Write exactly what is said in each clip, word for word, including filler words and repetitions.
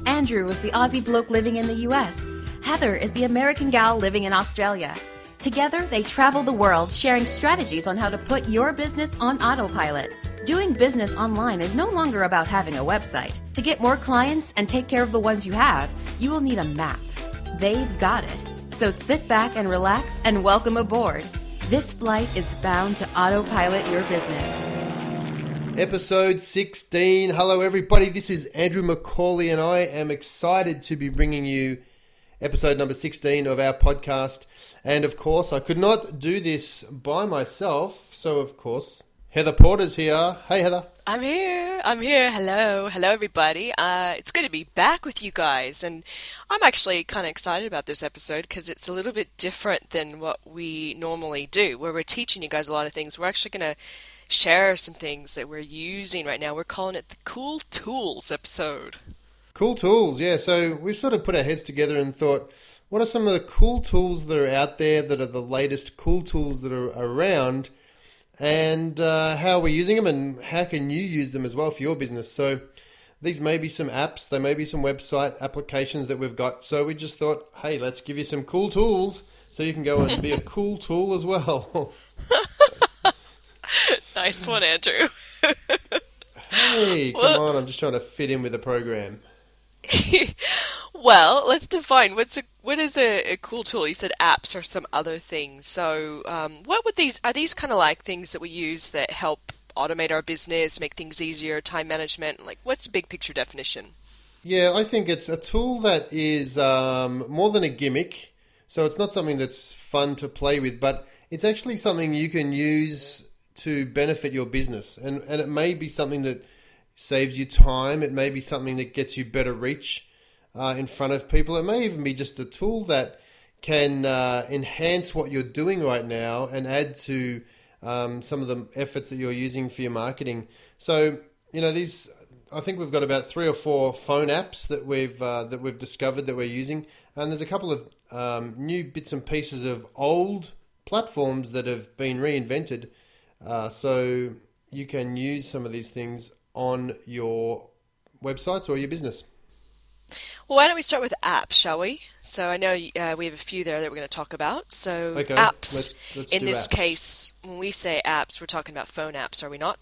Andrew is the Aussie bloke living in the U S. Heather is the American gal living in Australia. Together, they travel the world sharing strategies on how to put your business on autopilot. Doing business online is no longer about having a website. To get more clients and take care of the ones you have, you will need a map. They've got it. So sit back and relax and welcome aboard. This flight is bound to autopilot your business. Episode sixteen. Hello everybody, this is Andrew McCauley and I am excited to be bringing you episode number sixteen of our podcast. And of course, I could not do this by myself, so of course, Heather Porter's here. Hey Heather. I'm here. I'm here. Hello. Hello everybody. Uh, it's good to be back with you guys. And I'm actually kind of excited about this episode because it's a little bit different than what we normally do, where we're teaching you guys a lot of things. We're actually going to share some things that we're using right now. We're calling it the Cool Tools episode. Cool tools, yeah. So we've sort of put our heads together and thought, what are some of the cool tools that are out there that are the latest cool tools that are around, and uh, how are we using them, and how can you use them as well for your business? So these may be some apps, they may be some website applications that we've got. So we just thought, hey, let's give you some cool tools so you can go and be a cool tool as well. Nice one, Andrew. Hey, come well, on, I'm just trying to fit in with the program. Well, let's define what's a what is a, a cool tool. You said apps or some other things. So, um, what would these are these kind of like things that we use that help automate our business, make things easier, time management? Like, what's the big picture definition? Yeah, I think it's a tool that is um, more than a gimmick. So it's not something that's fun to play with, but it's actually something you can use to benefit your business, and and it may be something that saves you time. It may be something that gets you better reach uh, in front of people. It may even be just a tool that can uh, enhance what you're doing right now and add to um, some of the efforts that you're using for your marketing. So, you know, these, I think we've got about three or four phone apps that we've uh, that we've discovered that we're using, and there's a couple of um, new bits and pieces of old platforms that have been reinvented. Uh, so you can use some of these things on your websites or your business. Well, why don't we start with apps, shall we? So I know uh, we have a few there that we're going to talk about. So okay, apps, let's, let's in this apps. case, when we say apps, we're talking about phone apps, are we not?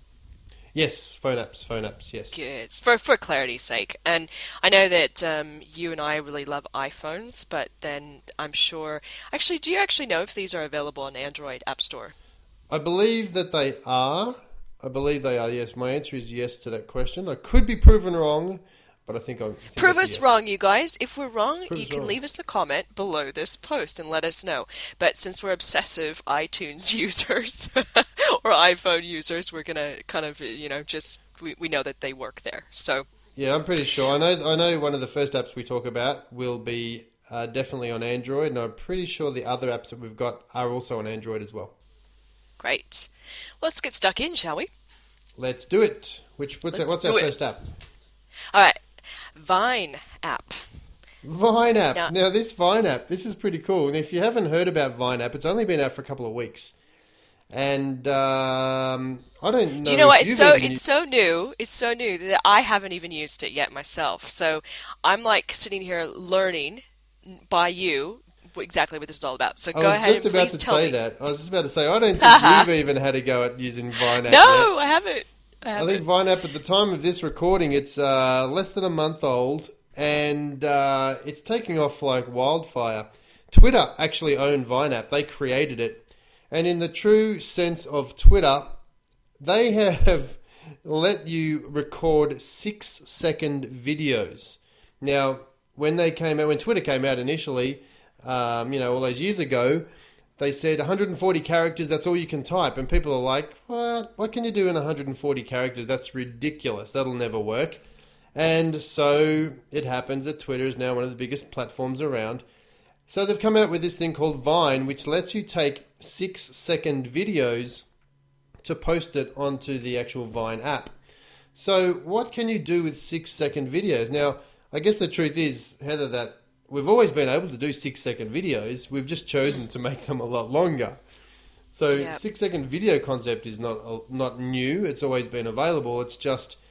Yes, phone apps, phone apps, yes. Good. For, for clarity's sake. And I know that um, you and I really love iPhones, but then I'm sure... Actually, do you actually know if these are available on Android App Store? I believe that they are. I believe they are, yes. My answer is yes to that question. I could be proven wrong, but I think I think Prove us yes. wrong, you guys. If we're wrong, Prove you can wrong. leave us a comment below this post and let us know. But since we're obsessive iTunes users or iPhone users, we're going to kind of, you know, just, we, we know that they work there. So yeah, I'm pretty sure. I know I know one of the first apps we talk about will be uh, definitely on Android, and I'm pretty sure the other apps that we've got are also on Android as well. Great. Well, let's get stuck in, shall we? Let's do it. Which what's, our, what's our first app? All right. Vine app. Vine app. Now, now, this Vine app, this is pretty cool. And if you haven't heard about Vine app, it's only been out for a couple of weeks. And um, I don't know. Do you know what? It's so it's used... so new. It's so new that I haven't even used it yet myself. So I'm like sitting here learning by you exactly what this is all about. So I go I ahead was just and about please to tell say me. that. I was just about to say, I don't think you've even had a go at using Vine app No, yet. I haven't. I haven't. I think Vine app, at the time of this recording, it's uh, less than a month old, and uh, it's taking off like wildfire. Twitter actually owned Vine app. They created it. And in the true sense of Twitter, they have let you record six-second videos. Now, when they came out, when Twitter came out initially, um, you know, all those years ago, they said one hundred forty characters, that's all you can type. And people are like, what? What can you do in one hundred forty characters? That's ridiculous. That'll never work. And so it happens that Twitter is now one of the biggest platforms around. So they've come out with this thing called Vine, which lets you take six-second videos to post it onto the actual Vine app. So what can you do with six-second videos? Now, I guess the truth is, Heather, that we've always been able to do six-second videos. We've just chosen to make them a lot longer. So yep. six-second video concept is not not new. It's always been available. It's just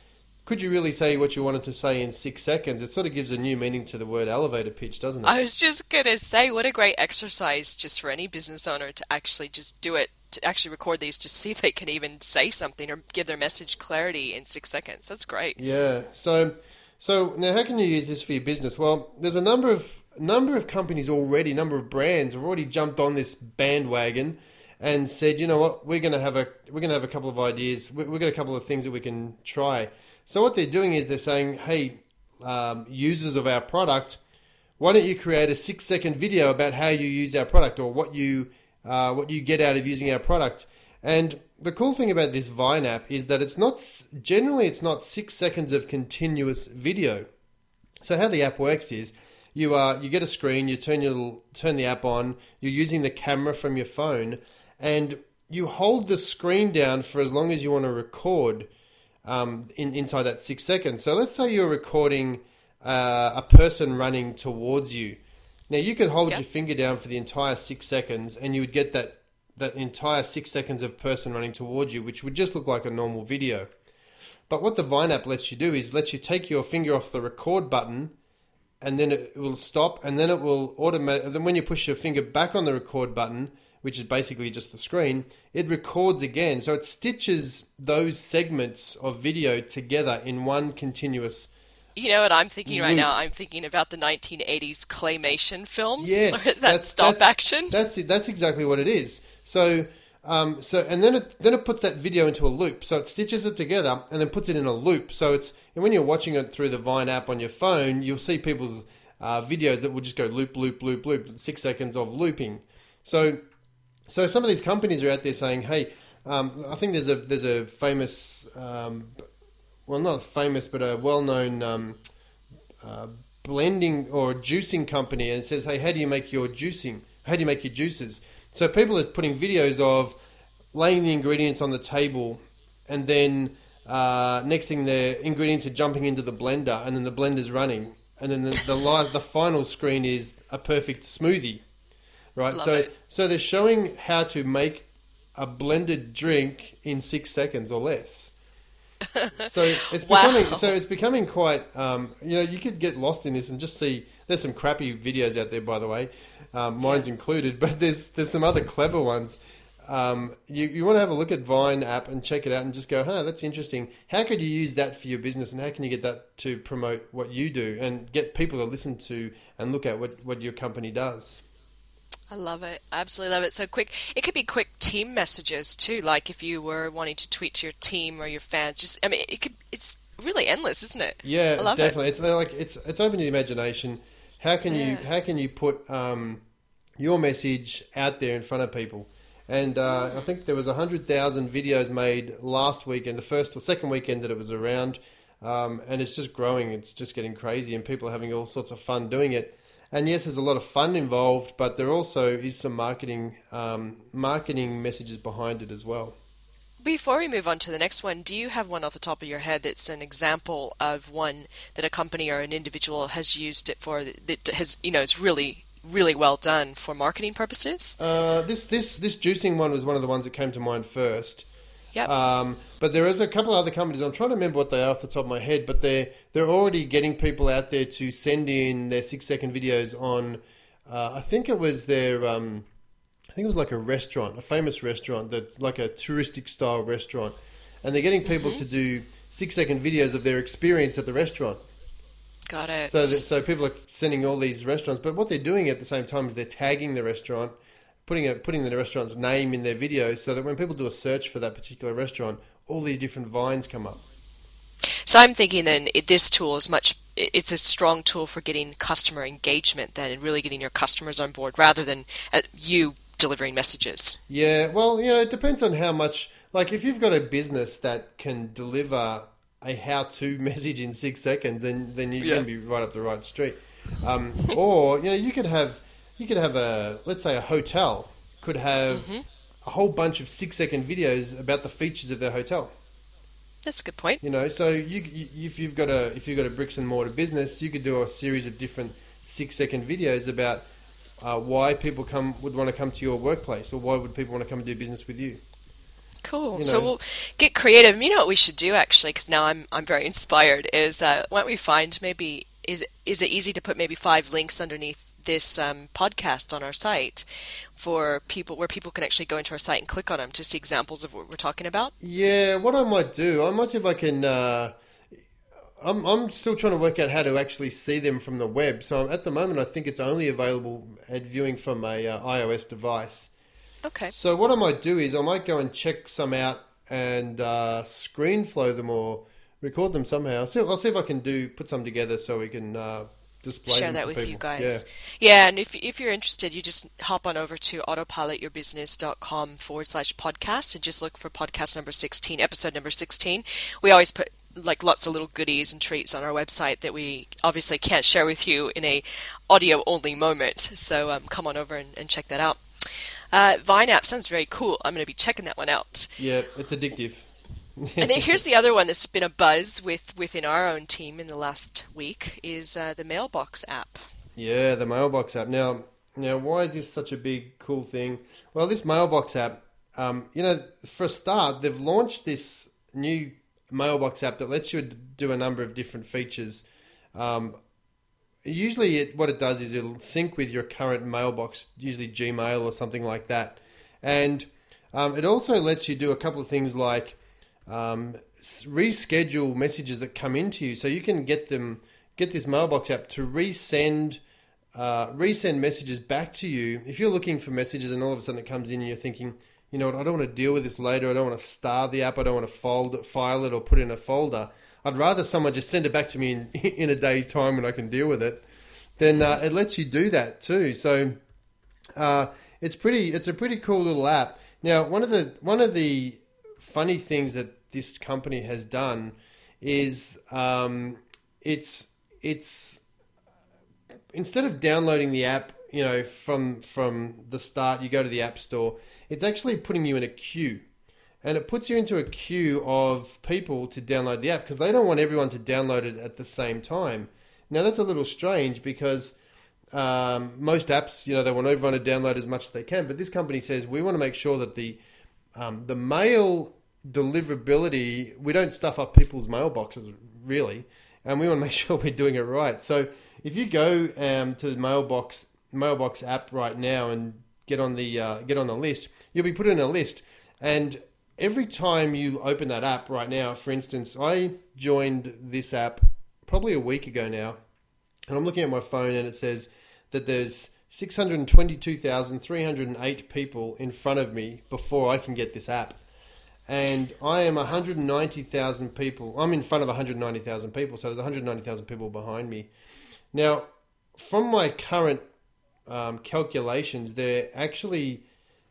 could you really say what you wanted to say in six seconds? It sort of gives a new meaning to the word elevator pitch, doesn't it? I was just going to say, what a great exercise just for any business owner to actually just do it, to actually record these, to see if they can even say something or give their message clarity in six seconds. That's great. Yeah. So, so now how can you use this for your business? Well, there's a number of number of companies already, number of brands have already jumped on this bandwagon and said, you know what, we're going to have a we're going to have a couple of ideas. We've got a couple of things that we can try. So what they're doing is they're saying, hey, um, users of our product, why don't you create a six-second video about how you use our product or what you uh, what you get out of using our product? And the cool thing about this Vine app is that it's not generally it's not six seconds of continuous video. So how the app works is you uh, you get a screen, you turn your turn the app on, you're using the camera from your phone, and you hold the screen down for as long as you want to record. Um, in, inside that six seconds. So let's say you're recording uh, a person running towards you. Now you could hold yeah. your finger down for the entire six seconds and you would get that, that entire six seconds of person running towards you, which would just look like a normal video. But what the Vine app lets you do is lets you take your finger off the record button and then it will stop and then it will automatically, then when you push your finger back on the record button, which is basically just the screen, it records again. So it stitches those segments of video together in one continuous You know what I'm thinking right loop. now? I'm thinking about the nineteen eighties claymation films. Yes, that that's, stop that's, action. That's it. That's exactly what it is. So, um, so and then it then it puts that video into a loop. So it stitches it together and then puts it in a loop. So it's and when you're watching it through the Vine app on your phone, you'll see people's uh, videos that will just go loop, loop, loop, loop, six seconds of looping. So. So some of these companies are out there saying, "Hey, um, I think there's a there's a famous, um, well, not famous, but a well-known um, uh, blending or juicing company," and it says, "Hey, how do you make your juicing? How do you make your juices?" So people are putting videos of laying the ingredients on the table, and then uh, next thing the ingredients are jumping into the blender, and then the blender's running, and then the the, live, the final screen is a perfect smoothie. Right, Love so it. so they're showing how to make a blended drink in six seconds or less. So it's Wow. becoming so it's becoming quite um, you know you could get lost in this and just see there's some crappy videos out there, by the way, um, mine's Yeah. included, but there's there's some other clever ones. Um, you you want to have a look at Vine app and check it out and just go, huh, that's interesting. How could you use that for your business and how can you get that to promote what you do and get people to listen to and look at what, what your company does? I love it. I absolutely love it. So quick, it could be quick team messages too. Like if you were wanting to tweet to your team or your fans, just, I mean, it could, it's really endless, isn't it? Yeah, I love definitely. It. It's like, it's, it's open to the imagination. How can you, Yeah. how can you put, um, your message out there in front of people? And, uh, I think there was a hundred thousand videos made last weekend, the first or second weekend that it was around. Um, and it's just growing. It's just getting crazy and people are having all sorts of fun doing it. And yes, there's a lot of fun involved, but there also is some marketing um, marketing messages behind it as well. Before we move on to the next one, do you have one off the top of your head that's an example of one that a company or an individual has used it for that has, you know, is really, really well done for marketing purposes? Uh, this this this juicing one was one of the ones that came to mind first. Yep. Um, but there is a couple of other companies. I'm trying to remember what they are off the top of my head, but they're they're already getting people out there to send in their six second videos on. Uh, I think it was their. Um, I think it was like a restaurant, a famous restaurant that's like a touristic style restaurant, and they're getting people mm-hmm. to do six second videos of their experience at the restaurant. Got it. So that, so people are sending all these restaurants, but what they're doing at the same time is they're tagging the restaurant. Putting a, putting the restaurant's name in their videos so that when people do a search for that particular restaurant, all these different vines come up. So I'm thinking then it, this tool is much, it, it's a strong tool for getting customer engagement then and really getting your customers on board rather than uh, you delivering messages. Yeah, well, you know, it depends on how much, like if you've got a business that can deliver a how-to message in six seconds, then, then you're yeah. going to be right up the right street. Um, or, you know, you could have... You could have a, let's say a hotel could have mm-hmm. a whole bunch of six second videos about the features of their hotel. That's a good point. You know, so you, you if you've got a if you've got a bricks and mortar business, you could do a series of different six second videos about uh, why people come would want to come to your workplace or why would people want to come and do business with you. Cool. You know. So we'll get creative. You know what we should do actually, because now I'm I'm very inspired. Is uh, why don't we find maybe is is it easy to put maybe five links underneath this um, podcast on our site for people where people can actually go into our site and click on them to see examples of what we're talking about? Yeah, what I might do, I might see if I can. Uh, I'm I'm still trying to work out how to actually see them from the web. So at the moment, I think it's only available at viewing from a uh, iOS device. Okay. So what I might do is I might go and check some out and uh, screen flow them or record them somehow. So I'll see if I can do put some together so we can uh, display Share them that for with people. you guys. Yeah. Yeah, and if if you're interested, you just hop on over to autopilotyourbusiness.com forward slash podcast and just look for podcast number sixteen, episode number sixteen. We always put like lots of little goodies and treats on our website that we obviously can't share with you in a audio only moment. So um, come on over and, and check that out. Uh, Vine app sounds very cool. I'm going to be checking that one out. Yeah, it's addictive. And here's the other one that's been a buzz with within our own team in the last week is uh, the Mailbox app. Yeah, the Mailbox app. Now, now, why is this such a big, cool thing? Well, this Mailbox app, um, you know, for a start, they've launched this new Mailbox app that lets you do a number of different features. Um, usually, it, what it does is it'll sync with your current mailbox, usually Gmail or something like that. And um, it also lets you do a couple of things like um, reschedule messages that come into you, so you can get them, get this Mailbox app to resend, uh, resend messages back to you. If you're looking for messages and all of a sudden it comes in and you're thinking, you know what, I don't want to deal with this later. I don't want to starve the app. I don't want to fold it, file it or put it in a folder. I'd rather someone just send it back to me in, in a day's time when I can deal with it. Then uh, it lets you do that too. So uh, it's pretty. It's a pretty cool little app. Now, one of the one of the funny things that this company has done is um, it's it's instead of downloading the app, you know, from from the start, you go to the App Store. It's actually putting you in a queue. And it puts you into a queue of people to download the app because they don't want everyone to download it at the same time. Now, that's a little strange because um, most apps, you know, they want everyone to download as much as they can. But this company says we want to make sure that the um, the mail deliverability, we don't stuff up people's mailboxes, really. And we want to make sure we're doing it right. So if you go um, to the Mailbox Mailbox app right now and get on the uh, get on the list, you'll be put in a list. And every time you open that app right now, for instance, I joined this app probably a week ago now, and I'm looking at my phone and it says that there's six hundred twenty-two thousand three hundred eight people in front of me before I can get this app. And I am one hundred ninety thousand people. I'm in front of one hundred ninety thousand people, so there's one hundred ninety thousand people behind me. Now, from my current um, calculations, they're actually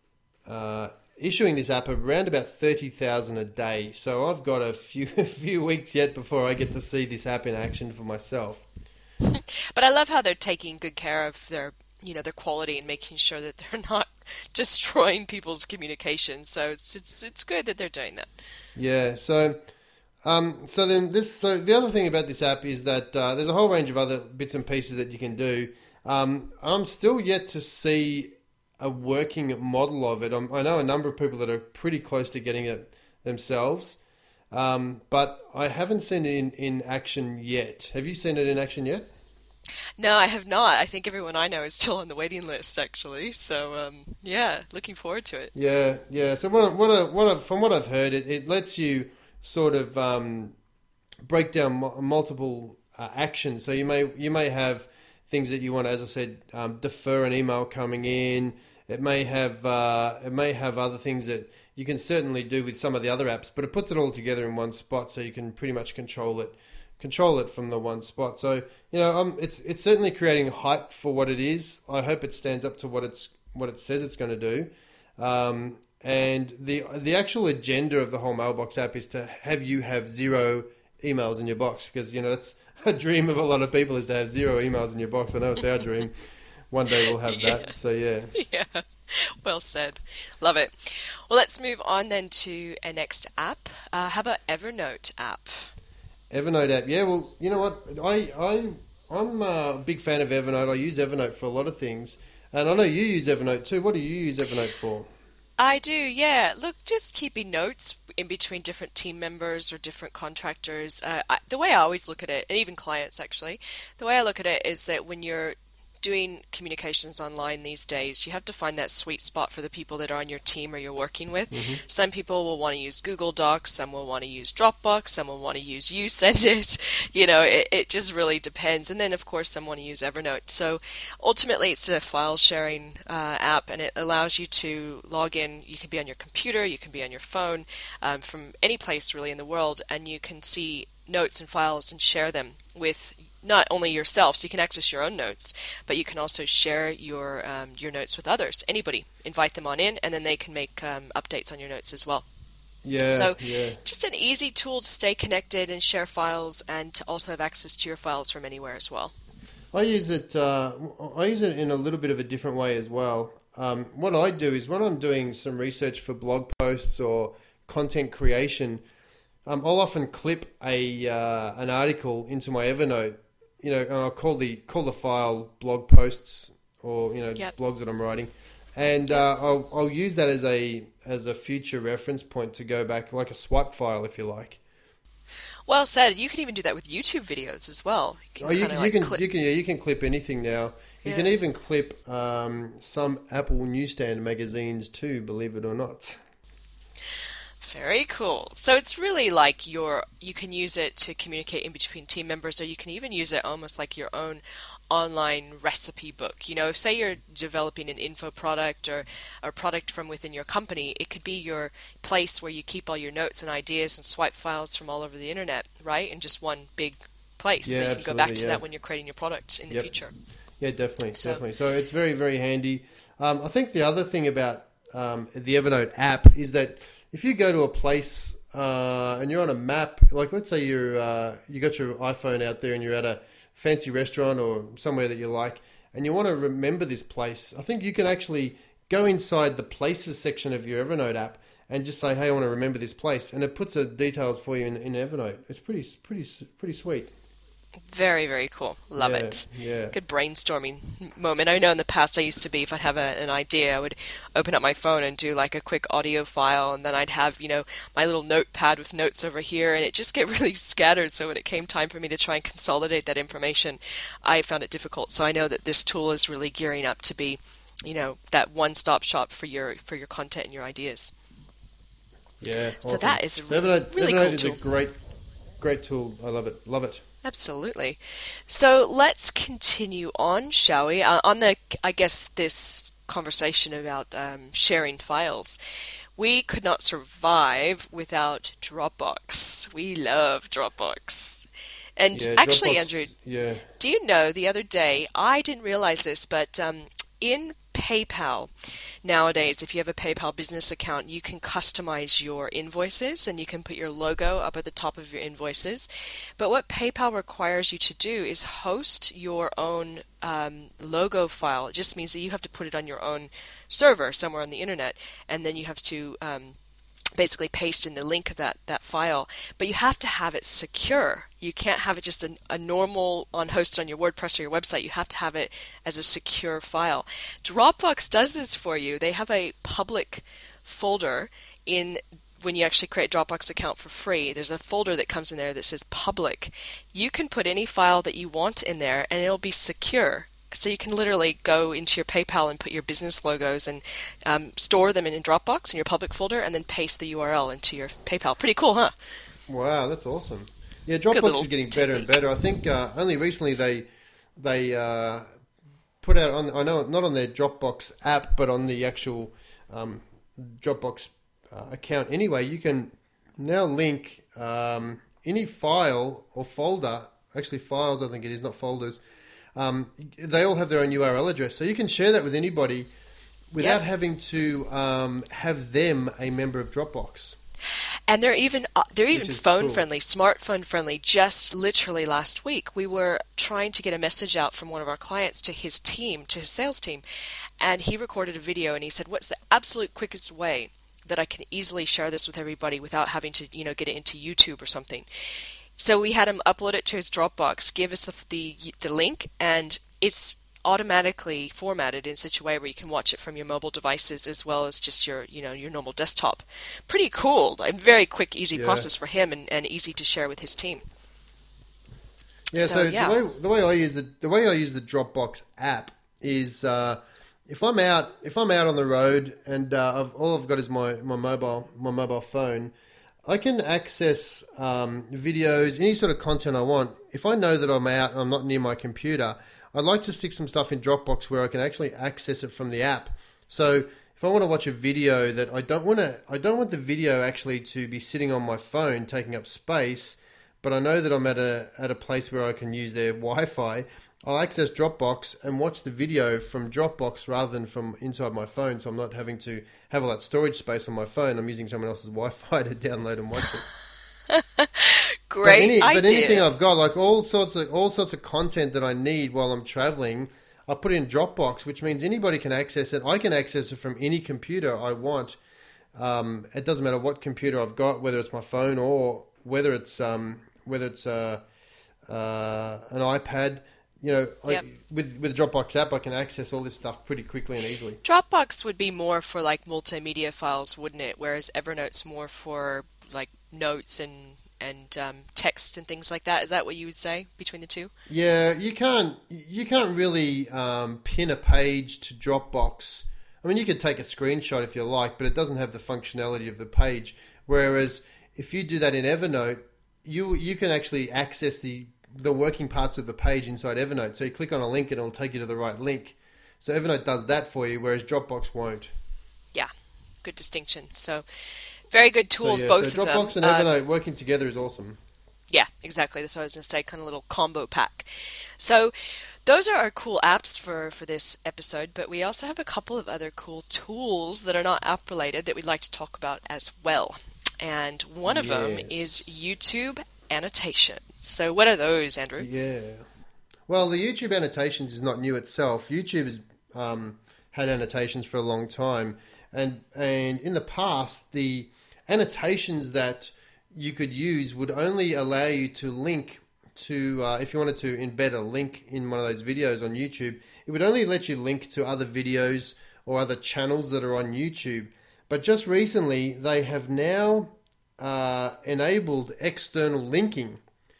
uh, issuing this app around about thirty thousand a day. So I've got a few a few weeks yet before I get to see this app in action for myself. But I love how they're taking good care of their, you know, their quality and making sure that they're not destroying people's communication. So it's it's it's good that they're doing that. Yeah. So, um, so then this. So the other thing about this app is that uh, there's a whole range of other bits and pieces that you can do. Um, I'm still yet to see a working model of it. I'm, I know a number of people that are pretty close to getting it themselves, um, but I haven't seen it in, in action yet. Have you seen it in action yet? No, I have not. I think everyone I know is still on the waiting list, actually. So, um, yeah, looking forward to it. Yeah, yeah. So what, I, what, I, what I, from what I've heard, it, it lets you sort of um, break down mo- multiple uh, actions. So you may you may have things that you want to, as I said, um, defer an email coming in. It may have uh, it may have other things that you can certainly do with some of the other apps, but it puts it all together in one spot, so you can pretty much control it. Control it from the one spot. So, you know, um, it's it's certainly creating hype for what it is. I hope it stands up to what it's what it says it's going to do. Um, and the the actual agenda of the whole Mailbox app is to have you have zero emails in your box, because, you know, that's a dream of a lot of people, is to have zero emails in your box. I know it's our dream. One day we'll have Yeah. that. So, yeah. Yeah, well said. Love it. Well, let's move on then to a next app. Uh, how about Evernote app? Evernote app. Yeah, well, you know what? I, I, I'm a big fan of Evernote. I use Evernote for a lot of things. And I know you use Evernote too. What do you use Evernote for? I do, yeah. Look, just keeping notes in between different team members or different contractors. Uh, I, the way I always look at it, and even clients actually, the way I look at it is that when you're doing communications online these days, you have to find that sweet spot for the people that are on your team or you're working with. Mm-hmm. Some people will want to use Google Docs, some will want to use Dropbox, some will want to use YouSendIt. You know, it, it just really depends. And then, of course, some want to use Evernote. So ultimately, it's a file sharing uh, app, and it allows you to log in. You can be on your computer, you can be on your phone, um, from any place really in the world, and you can see notes and files and share them with not only yourself, so you can access your own notes, but you can also share your um, your notes with others. Anybody, invite them on in, and then they can make um, updates on your notes as well. Yeah. So, yeah. just an easy tool to stay connected and share files, and to also have access to your files from anywhere as well. I use it. Uh, I use it in a little bit of a different way as well. Um, what I do is when I'm doing some research for blog posts or content creation, um, I'll often clip a uh, an article into my Evernote. You know, and I'll call the call the file blog posts or you know yep. blogs that I'm writing, and uh, I'll I'll use that as a as a future reference point to go back, like a swipe file, if you like. Well said. You can even do that with YouTube videos as well. You can oh, you, kind of you like can clip. you can yeah, you can clip anything now. You yeah. can even clip um, some Apple newsstand magazines too, believe it or not. Very cool. So it's really like your, you can use it to communicate in between team members, or you can even use it almost like your own online recipe book. You know, say you're developing an info product or a product from within your company, it could be your place where you keep all your notes and ideas and swipe files from all over the internet, right? In just one big place. Yeah, so you can go back to yeah. that when you're creating your product in the yep. future. Yeah, definitely, so, definitely. So it's very, very handy. Um, I think the other thing about um, the Evernote app is that if you go to a place uh, and you're on a map, like let's say you're uh, you got your iPhone out there and you're at a fancy restaurant or somewhere that you like, and you want to remember this place, I think you can actually go inside the places section of your Evernote app and just say, "Hey, I want to remember this place," and it puts the details for you in, in Evernote. It's pretty, pretty, pretty sweet. Very, very cool. Love yeah, it. Yeah. Good brainstorming moment. I know in the past I used to be, if I'd have a, an idea, I would open up my phone and do like a quick audio file, and then I'd have, you know, my little notepad with notes over here, and it just get really scattered. So when it came time for me to try and consolidate that information, I found it difficult. So I know that this tool is really gearing up to be, you know, that one-stop shop for your for your content and your ideas. Yeah. So awesome. that is a really, Evernote, really Evernote cool is tool. a great, great tool. I love it. Love it. Absolutely. So let's continue on, shall we? Uh, on the, I guess, this conversation about um, sharing files. We could not survive without Dropbox. We love Dropbox. And yeah, actually, Dropbox, Andrew, yeah. do you know the other day, I didn't realize this, but um, in PayPal, nowadays, if you have a PayPal business account, you can customize your invoices and you can put your logo up at the top of your invoices. But what PayPal requires you to do is host your own um, logo file. It just means that you have to put it on your own server somewhere on the internet, and then you have to um, basically paste in the link of that, that file. But you have to have it secure. You can't have it just a, a normal on hosted on your WordPress or your website. You have to have it as a secure file. Dropbox does this for you. They have a public folder in when you actually create a Dropbox account for free. There's a folder that comes in there that says public. You can put any file that you want in there and it'll be secure. So you can literally go into your PayPal and put your business logos and um, store them in a Dropbox in your public folder and then paste the U R L into your PayPal. Pretty cool, huh? Wow, that's awesome. Yeah, Dropbox is getting better and better. I think uh, only recently they they uh, put out on I know not on their Dropbox app, but on the actual um, Dropbox uh, account. Anyway, you can now link um, any file or folder. Actually, files. I think it is, not folders. Um, they all have their own U R L address, so you can share that with anybody without yep. having to um, have them a member of Dropbox. And they're even uh, they're even phone cool. friendly, smartphone friendly. Just literally last week, we were trying to get a message out from one of our clients to his team, to his sales team, and he recorded a video and he said, "What's the absolute quickest way that I can easily share this with everybody without having to, you know, get it into YouTube or something?" So we had him upload it to his Dropbox, give us the, the the link, and it's automatically formatted in such a way where you can watch it from your mobile devices as well as just your, you know, your normal desktop. Pretty cool. A very quick, easy Yeah. process for him and, and easy to share with his team. Yeah, so, So, yeah. The, way, the way I use the the way I use the Dropbox app is uh, if I'm out if I'm out on the road and uh, I've, all I've got is my, my mobile my mobile phone, I can access um, videos, any sort of content I want. If I know that I'm out and I'm not near my computer, I'd like to stick some stuff in Dropbox where I can actually access it from the app. So if I want to watch a video that I don't want to, I don't want the video actually to be sitting on my phone taking up space, but I know that I'm at a at a place where I can use their Wi-Fi. I'll access Dropbox and watch the video from Dropbox rather than from inside my phone, so I'm not having to have all that storage space on my phone. I'm using someone else's Wi-Fi to download and watch it. Great but any, idea. But anything I've got, like all sorts of all sorts of content that I need while I'm traveling, I put it in Dropbox, which means anybody can access it. I can access it from any computer I want. Um, it doesn't matter what computer I've got, whether it's my phone or whether it's um, whether it's uh, uh, an iPad. You know, Yep. I, with with the Dropbox app, I can access all this stuff pretty quickly and easily. Dropbox would be more for like multimedia files, wouldn't it? Whereas Evernote's more for like notes and and um, text and things like that. Is that what you would say between the two? Yeah, you can't you can't really um, pin a page to Dropbox. I mean, you could take a screenshot if you like, but it doesn't have the functionality of the page. Whereas if you do that in Evernote, you you can actually access the the working parts of the page inside Evernote. So you click on a link and it'll take you to the right link. So Evernote does that for you, whereas Dropbox won't. Yeah, good distinction. So very good tools, so, yeah, both so of them. Dropbox and Um, Evernote working together is awesome. Yeah, exactly. That's what I was going to say, kind of a little combo pack. So those are our cool apps for, for this episode, but we also have a couple of other cool tools that are not app related that we'd like to talk about as well. And one of them Yes. is YouTube annotation. So what are those, Andrew? Yeah. Well, the YouTube annotations is not new itself. YouTube has um, had annotations for a long time. And, and in the past, the annotations that you could use would only allow you to link to, uh, if you wanted to embed a link in one of those videos on YouTube, it would only let you link to other videos or other channels that are on YouTube. But just recently, they have now uh, enabled external linking.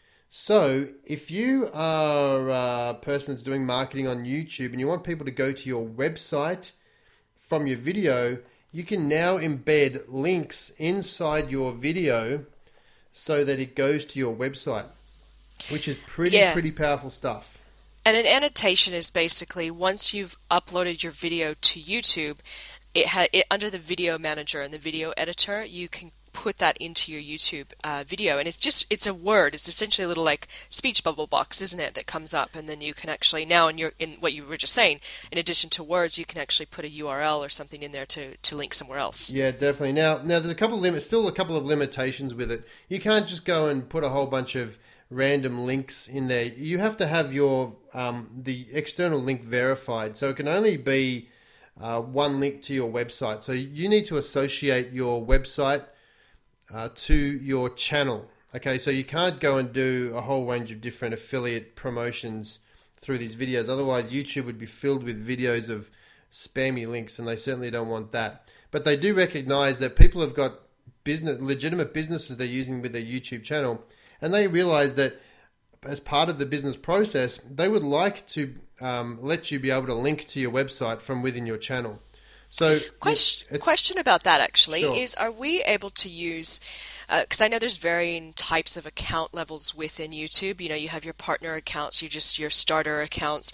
So if you are a person that's doing marketing on YouTube and you want people to go to your website from your video, you can now embed links inside your video so that it goes to your website, which is pretty, Yeah. pretty powerful stuff. And an annotation is basically once you've uploaded your video to YouTube, it, ha- it under the video manager and the video editor, you can put that into your YouTube uh, video, and it's just it's a word. It's essentially a little like speech bubble box, isn't it? That comes up, and then you can actually now in your in what you were just saying, in addition to words, you can actually put a U R L or something in there to, to link somewhere else. Yeah, definitely. Now, now there's a couple of limits, still a couple of limitations with it. You can't just go and put a whole bunch of random links in there. You have to have your um, the external link verified, so it can only be uh, one link to your website. So you need to associate your website uh, to your channel. Okay, so you can't go and do a whole range of different affiliate promotions through these videos. Otherwise, YouTube would be filled with videos of spammy links, and they certainly don't want that. But they do recognize that people have got business, legitimate businesses they're using with their YouTube channel, and they realize that as part of the business process, they would like to um, let you be able to link to your website from within your channel. So, Question, it's- question about that actually Sure. is: are we able to use? Because I know there's varying types of account levels within YouTube. You know, you have your partner accounts, you just your starter accounts.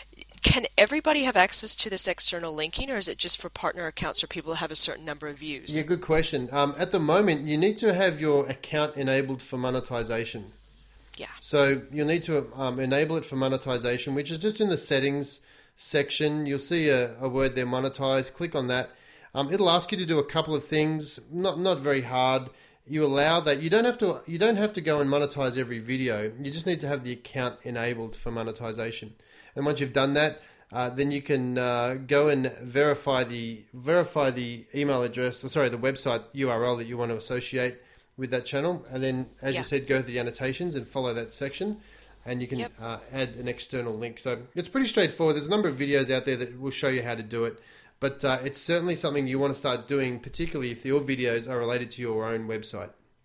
Can everybody have access to this external linking, or is it just for partner accounts or people who have a certain number of views? Yeah, good question. Um, at the moment, you need to have your account enabled for monetization. Yeah. So you'll need to um, enable it for monetization, which is just in the settings section. You'll see a, a word there, monetize. Click on that. Um, it'll ask you to do a couple of things. Not not very hard. You allow that. You don't have to. You don't have to go and monetize every video. You just need to have the account enabled for monetization. And once you've done that, uh, then you can uh, go and verify the verify the email address. Or sorry, the website U R L that you want to associate with that channel. And then, as Yeah. you said, go through the annotations and follow that section. and you can Yep. uh, add an external link. So it's pretty straightforward. There's a number of videos out there that will show you how to do it, but uh, it's certainly something you want to start doing, particularly if your videos are related to your own website.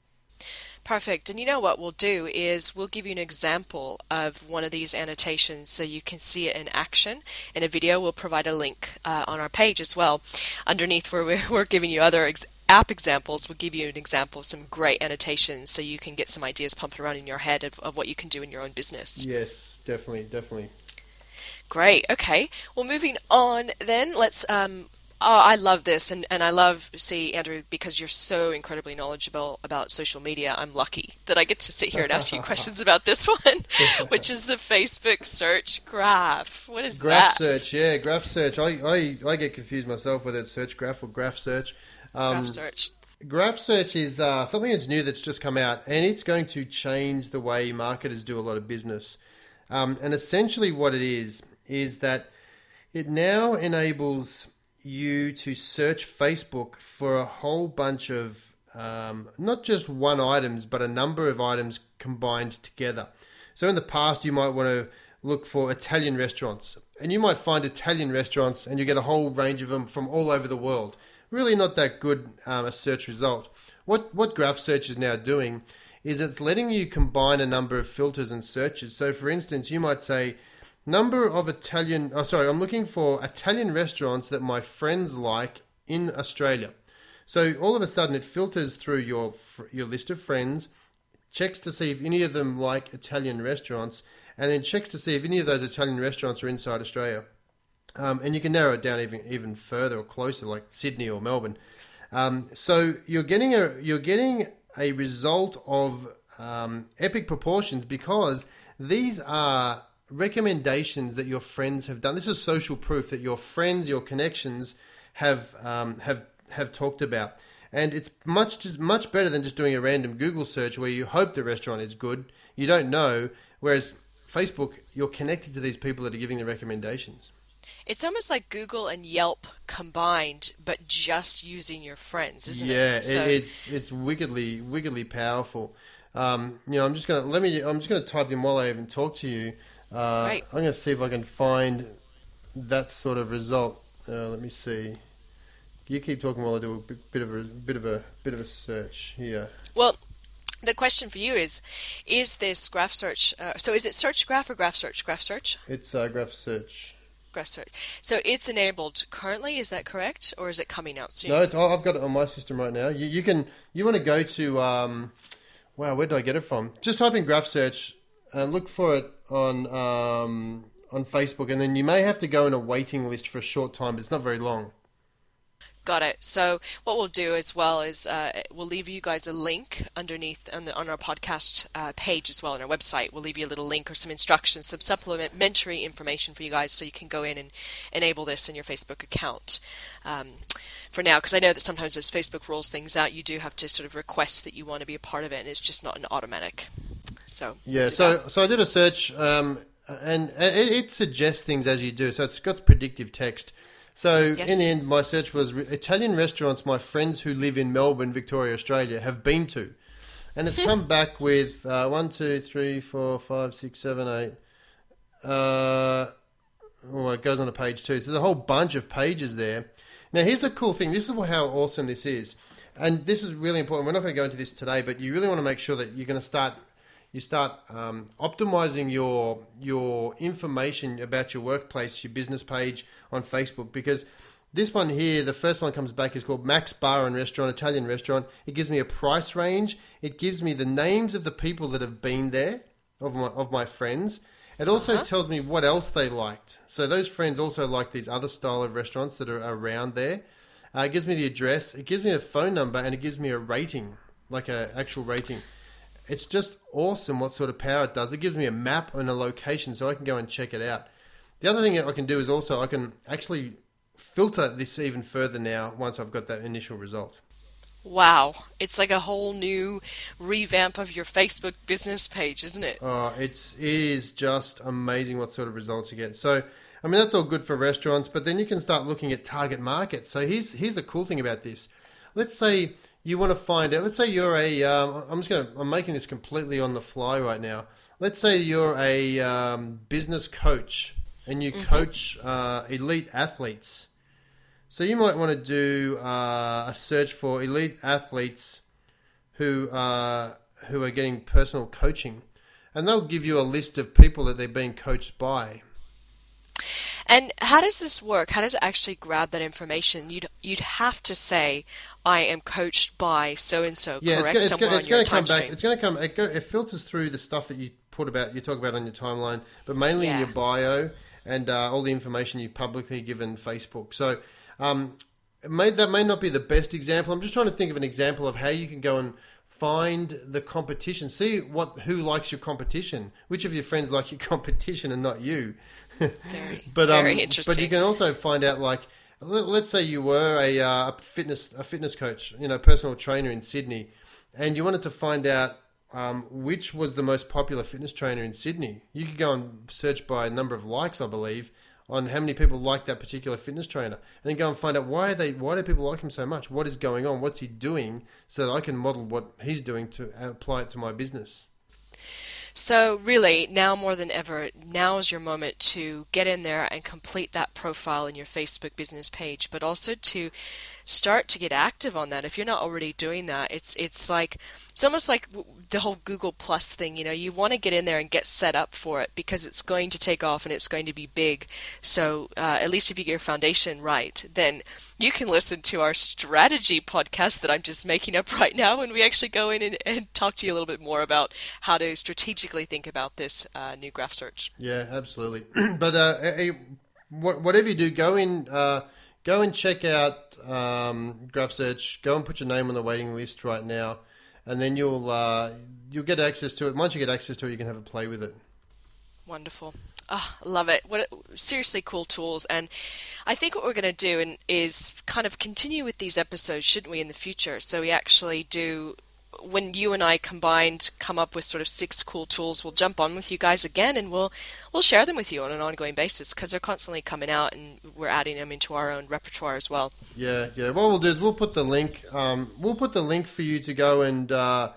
Perfect. And you know what we'll do is we'll give you an example of one of these annotations so you can see it in action. In a video, we'll provide a link uh, on our page as well. Underneath where we're, we're giving you other ex- app examples, we'll give you an example of some great annotations so you can get some ideas pumping around in your head of, of what you can do in your own business. Yes, definitely, definitely. Great. Okay. Well, moving on then, let's... Um, Oh, I love this, and, and I love, see, Andrew, because you're so incredibly knowledgeable about social media, I'm lucky that I get to sit here and ask you questions about this one, which is the Facebook search graph. What is graph that? Graph search, yeah, graph search. I, I, I get confused myself whether it's search graph or graph search. Um, Graph search. Graph search is uh, something that's new that's just come out, and it's going to change the way marketers do a lot of business. Um, and essentially what it is, is that it now enables you to search Facebook for a whole bunch of um, not just one items, but a number of items combined together. So in the past, you might want to look for Italian restaurants, and you might find Italian restaurants, and you get a whole range of them from all over the world. Really not that good um, a search result. What what Graph Search is now doing is it's letting you combine a number of filters and searches. So for instance, you might say, number of Italian, oh sorry, I'm looking for Italian restaurants that my friends like in Australia. So all of a sudden it filters through your your list of friends, checks to see if any of them like Italian restaurants, and then checks to see if any of those Italian restaurants are inside Australia. Um, and you can narrow it down even even further or closer, like Sydney or Melbourne. Um, so you're getting a you're getting a result of um, epic proportions because these are recommendations that your friends have done. This is social proof that your friends, your connections have um, have have talked about, and it's much just much better than just doing a random Google search where you hope the restaurant is good. You don't know. Whereas Facebook, you're connected to these people that are giving the recommendations. It's almost like Google and Yelp combined, but just using your friends, isn't yeah, it? So... it, it's it's wickedly wickedly powerful. Um, you know, I'm just gonna let me. I'm just gonna type in while I even talk to you. Uh, Great. I'm going to see if I can find that sort of result. Uh, let me see. You keep talking while I do a bit, bit of a bit of a bit of a search here. Well, the question for you is: is this graph search? Uh, so, is it search graph or graph search? Graph search. It's uh, graph search. Graph search. So it's enabled currently. Is that correct, or is it coming out soon? No, it's, I've got it on my system right now. You, you can. You want to go to? Um, wow, where did I get it from? Just type in graph search and look for it on um, on Facebook, and then you may have to go in a waiting list for a short time, but it's not very long. Got it. So what we'll do as well is uh, we'll leave you guys a link underneath on, the, on our podcast uh, page as well on our website. We'll leave you a little link or some instructions, some supplementary information for you guys so you can go in and enable this in your Facebook account um, for now. Because I know that sometimes as Facebook rolls things out, you do have to sort of request that you want to be a part of it, and it's just not an automatic. So yeah, so that. so I did a search, um, and it, it suggests things as you do. So it's got predictive text. So yes. In the end, my search was Italian restaurants my friends who live in Melbourne, Victoria, Australia have been to. And it's come back with uh, one, two, three, four, five, six, seven, eight. Uh, oh, it goes on to page two. So there's a whole bunch of pages there. Now, here's the cool thing. This is how awesome this is. And this is really important. We're not going to go into this today, but you really want to make sure that you're going to start... You start um, optimizing your your information about your workplace, your business page on Facebook, because this one here, the first one comes back, is called Max Bar and Restaurant, Italian restaurant. It gives me a price range. It gives me the names of the people that have been there, of my of my friends. It also uh-huh. tells me what else they liked. So those friends also like these other style of restaurants that are around there. Uh, it gives me the address. It gives me a phone number, and it gives me a rating, like an actual rating. It's just awesome what sort of power it does. It gives me a map and a location so I can go and check it out. The other thing that I can do is also I can actually filter this even further now once I've got that initial result. Wow. It's like a whole new revamp of your Facebook business page, isn't it? Oh, it's, it is just amazing what sort of results you get. So, I mean, that's all good for restaurants, but then you can start looking at target markets. So here's here's the cool thing about this. Let's say... You want to find out, let's say you're a, um, I'm just going to, I'm making this completely on the fly right now. let's say you're a um, business coach and you mm-hmm. coach uh, elite athletes. So you might want to do uh, a search for elite athletes who uh, who are getting personal coaching, and they'll give you a list of people that they're being coached by. And how does this work? How does it actually grab that information? You'd you'd have to say, "I am coached by so and so." Yeah, correct it's somewhere going, it's on your going to come time back. stream. It's going to come. It, go, it filters through the stuff that you put about, you talk about on your timeline, but mainly yeah. in your bio and uh, all the information you've publicly given Facebook. So um, it may, that may not be the best example. I'm just trying to think of an example of how you can go and find the competition. See what who likes your competition. Which of your friends like your competition and not you? Very, but, very um, interesting. But you can also find out, like, let's say you were a uh, fitness a fitness coach, you know, personal trainer in Sydney, and you wanted to find out um, which was the most popular fitness trainer in Sydney. You could go and search by number of likes, I believe, on how many people like that particular fitness trainer, and then go and find out why are they why do people like him so much? What is going on? What's he doing? So that I can model what he's doing to apply it to my business. So really, now more than ever, now is your moment to get in there and complete that profile in your Facebook business page, but also to start to get active on that. If you're not already doing that, it's it's like it's almost like the whole Google Plus thing. You know, you want to get in there and get set up for it because it's going to take off and it's going to be big. So uh, at least if you get your foundation right, then you can listen to our strategy podcast that I'm just making up right now, when we actually go in and, and talk to you a little bit more about how to strategically think about this uh, new graph search. Yeah, absolutely. But uh, whatever you do, go in. Uh, Go and check out um, Graph Search. Go and put your name on the waiting list right now, and then you'll uh, you'll get access to it. Once you get access to it, you can have a play with it. Wonderful. Oh, love it. What seriously cool tools. And I think what we're going to do in, is kind of continue with these episodes, shouldn't we, in the future? So we actually do, when you and I combined come up with sort of six cool tools, we'll jump on with you guys again, and we'll we'll share them with you on an ongoing basis, because they're constantly coming out and we're adding them into our own repertoire as well. Yeah, yeah. What we'll do is we'll put the link. Um, we'll put the link for you to go and uh,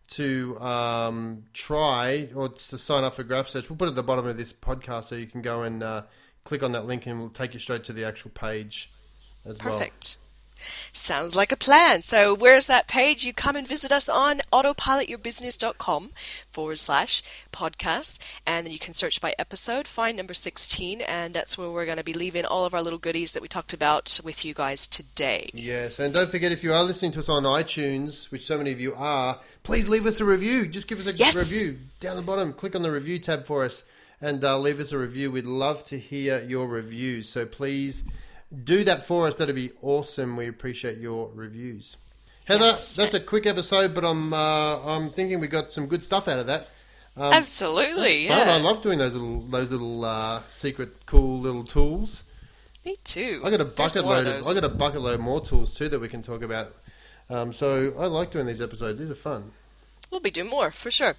to um, try or to sign up for Graph Search. We'll put it at the bottom of this podcast so you can go and uh, click on that link, and we'll take you straight to the actual page as well. Perfect. Sounds like a plan. So where's that page? You come and visit us on autopilotyourbusiness.com forward slash podcast, and then you can search by episode, find number sixteen, and that's where we're going to be leaving all of our little goodies that we talked about with you guys today. Yes, and don't forget, if you are listening to us on iTunes, which so many of you are, please leave us a review. Just give us a yes! review. Down the bottom, click on the review tab for us and uh, leave us a review. We'd love to hear your reviews, so please do that for us. That'd be awesome. We appreciate your reviews. Heather, yes. That's a quick episode, but I'm uh, I'm thinking we got some good stuff out of that. Um, Absolutely, fun. yeah. I love doing those little those little uh, secret, cool little tools. Me too. I got a bucket load. Of, I got a bucket load more tools too that we can talk about. Um, so I like doing these episodes. These are fun. We'll be doing more for sure.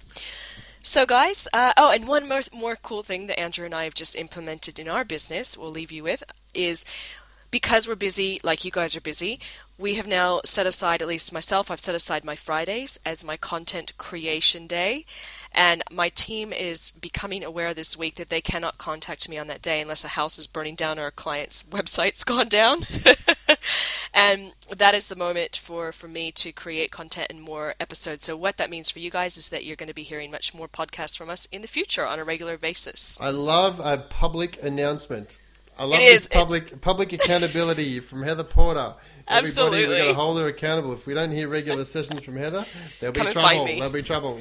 So guys, uh, oh, and one more, more cool thing that Andrew and I have just implemented in our business, we'll leave you with, is because we're busy, like you guys are busy, we have now set aside, at least myself, I've set aside my Fridays as my content creation day. And my team is becoming aware this week that they cannot contact me on that day unless a house is burning down or a client's website's gone down. And that is the moment for, for me to create content and more episodes. So what that means for you guys is that you're going to be hearing much more podcasts from us in the future on a regular basis. I love a public announcement. I love it this is, public public accountability from Heather Porter. Absolutely. Everybody, we've got to hold her accountable. If we don't hear regular sessions from Heather, there'll be Come and trouble. find me. There'll be trouble.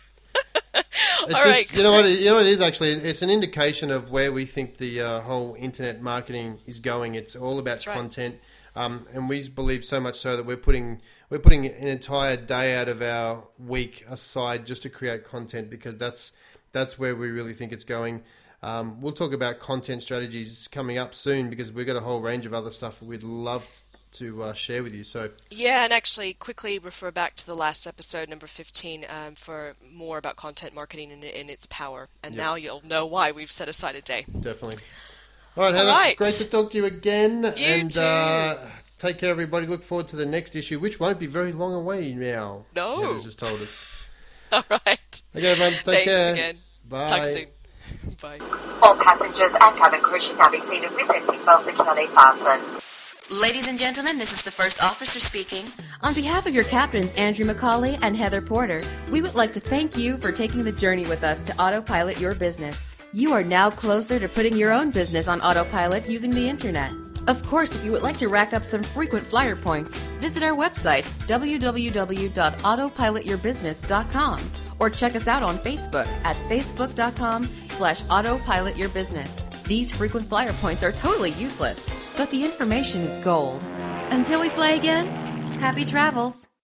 It's All right, just, you know what it, you know what it is actually. It's an indication of where we think the uh, whole internet marketing is going. It's all about right. content, um, and we believe so much so that we're putting we're putting an entire day out of our week aside just to create content, because that's that's where we really think it's going. Um, we'll talk about content strategies coming up soon, because we've got a whole range of other stuff we'd love to uh, share with you. So yeah, and actually quickly refer back to the last episode, number fifteen, um, for more about content marketing and, and its power. And yep. Now you'll know why we've set aside a day. Definitely. All right, Heather, All right. Great to talk to you again. You and too. Uh, take care, everybody. Look forward to the next issue, which won't be very long away now. No. Heather's just told us. All right. Okay, everyone. Take Thanks care. again. Bye. Talk soon. Bye. All passengers and cabin crew should now be seated with their seatbelts securely fastened. Ladies and gentlemen, this is the first officer speaking. On behalf of your captains, Andrew McCauley and Heather Porter, we would like to thank you for taking the journey with us to autopilot your business. You are now closer to putting your own business on autopilot using the internet. Of course, if you would like to rack up some frequent flyer points, visit our website, w w w dot autopilot your business dot com, or check us out on Facebook at facebook.com slash autopilotyourbusiness. These frequent flyer points are totally useless, but the information is gold. Until we fly again, happy travels.